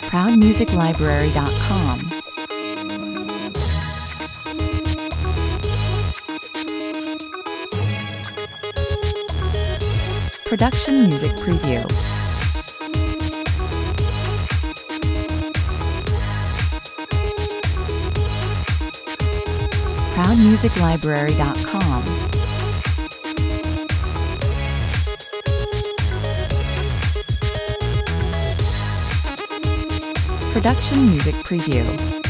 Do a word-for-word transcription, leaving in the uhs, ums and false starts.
proud music library dot com. Production Music Preview. proud music library dot com. Production Music Preview.